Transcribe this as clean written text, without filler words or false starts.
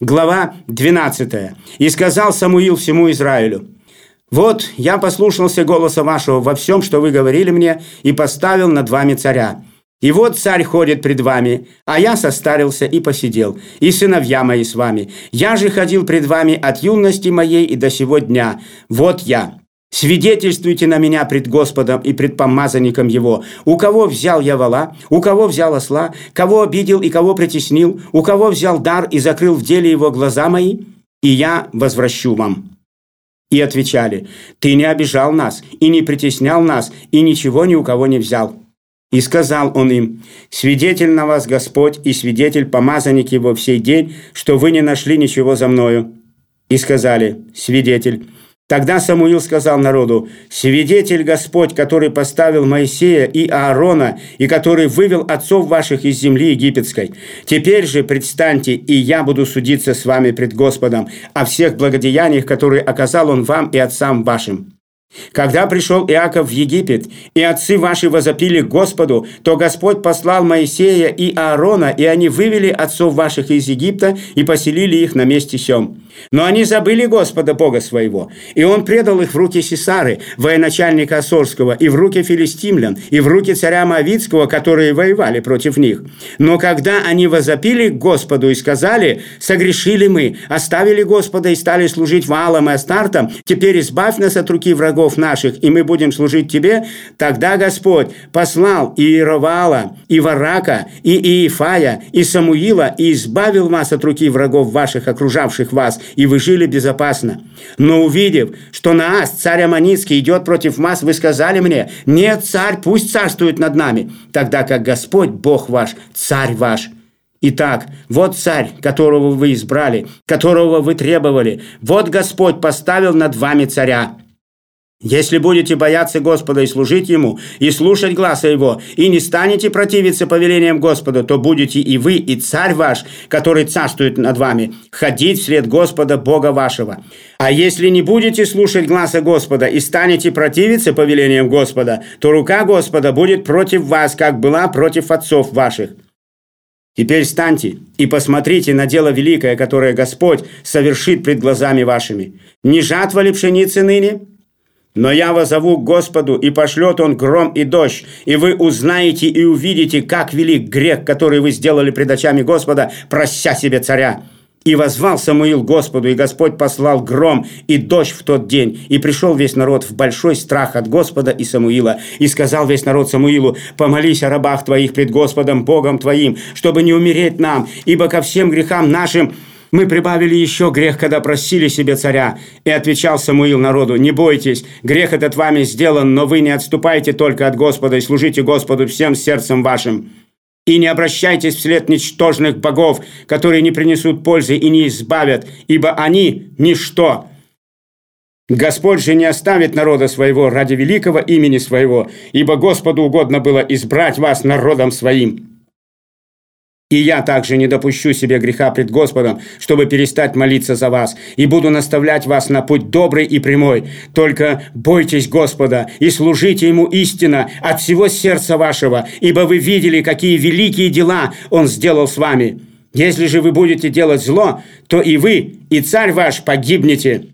Глава 12. «И сказал Самуил всему Израилю: вот я послушался голоса вашего во всем, что вы говорили мне, и поставил над вами царя. И вот царь ходит пред вами, а я состарился и посидел, и сыновья мои с вами. Я же ходил пред вами от юности моей и до сего дня. Вот я. Свидетельствуйте на меня пред Господом и пред помазанником его. У кого взял я вола, у кого взял осла, кого обидел и кого притеснил, у кого взял дар и закрыл в деле его глаза мои, и я возвращу вам». И отвечали: «Ты не обижал нас, и не притеснял нас, и ничего ни у кого не взял». И сказал он им: «Свидетель на вас Господь, и свидетель помазанник его в сей день, что вы не нашли ничего за мною». И сказали: «Свидетель». Тогда Самуил сказал народу: «Свидетель Господь, который поставил Моисея и Аарона, и который вывел отцов ваших из земли египетской. Теперь же предстаньте, и я буду судиться с вами пред Господом о всех благодеяниях, которые оказал он вам и отцам вашим. Когда пришел Иаков в Египет, и отцы ваши возопили к Господу, то Господь послал Моисея и Аарона, и они вывели отцов ваших из Египта и поселили их на месте сем. Но они забыли Господа Бога своего, и Он предал их в руки Сисары, военачальника Ассорского, и в руки филистимлян, и в руки царя Моавитского, которые воевали против них. Но когда они возопили к Господу и сказали: согрешили мы, оставили Господа и стали служить Ваалам и Астартам, теперь избавь нас от руки врагов наших, и мы будем служить Тебе, тогда Господь послал и Иероваала, и Варака, и Иефая, и Самуила, и избавил вас от руки врагов ваших, окружавших вас, и вы жили безопасно. Но увидев, что Наас, царь Аммонитский, идет против вас, вы сказали мне: нет, царь, пусть царствует над нами, тогда как Господь, Бог ваш, царь ваш. Итак, вот царь, которого вы избрали, которого вы требовали, вот Господь поставил над вами царя. Если будете бояться Господа и служить Ему, и слушать гласа Его, и не станете противиться повелениям Господа, то будете и вы, и царь ваш, который царствует над вами, ходить вслед Господа Бога вашего. А если не будете слушать гласа Господа и станете противиться повелениям Господа, то рука Господа будет против вас, как была против отцов ваших. Теперь встаньте и посмотрите на дело великое, которое Господь совершит пред глазами вашими. Не жатва ли пшеницы ныне? Но я воззову к Господу, и пошлет Он гром и дождь, и вы узнаете и увидите, как велик грех, который вы сделали пред очами Господа, прося себе царя». И воззвал Самуил к Господу, и Господь послал гром и дождь в тот день, и пришел весь народ в большой страх от Господа и Самуила. И сказал весь народ Самуилу: «Помолись о рабах твоих пред Господом Богом твоим, чтобы не умереть нам, ибо ко всем грехам нашим мы прибавили еще грех, когда просили себе царя». И отвечал Самуил народу: «Не бойтесь, грех этот вами сделан, но вы не отступайте только от Господа и служите Господу всем сердцем вашим. И не обращайтесь вслед ничтожных богов, которые не принесут пользы и не избавят, ибо они – ничто. Господь же не оставит народа своего ради великого имени своего, ибо Господу угодно было избрать вас народом своим. И я также не допущу себе греха пред Господом, чтобы перестать молиться за вас, и буду наставлять вас на путь добрый и прямой. Только бойтесь Господа и служите Ему истинно от всего сердца вашего, ибо вы видели, какие великие дела Он сделал с вами. Если же вы будете делать зло, то и вы, и царь ваш погибнете».